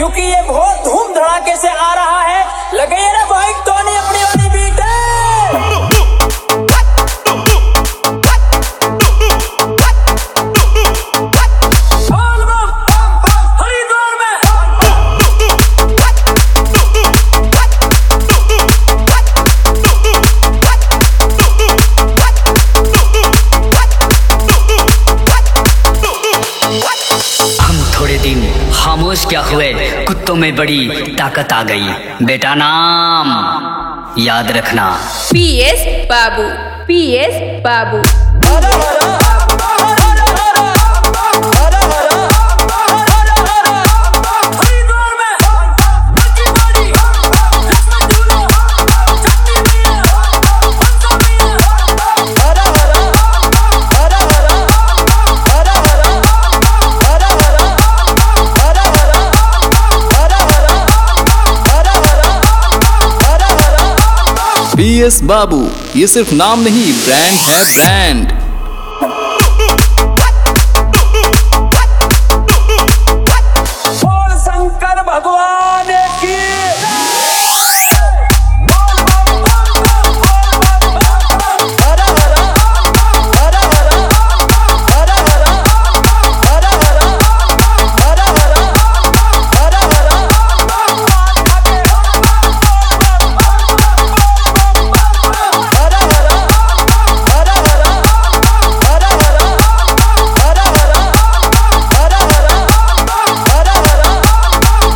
क्योंकि ये बहुत धूम धड़ाके से आ रहा है। लगे रे भाई टोनी अपनी वाली बीट है। थोड़े दिन खामोश क्या हुए, कुत्तों में बड़ी ताकत आ गई। बेटा नाम याद रखना, PS बाबू, PS बाबू। PS बाबू ये सिर्फ नाम नहीं, ब्रांड है ब्रांड। बोल शंकर भगवान की।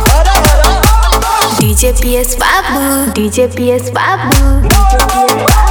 DJ PS बाबू, DJ PS बाबू, DJ PS बाबू।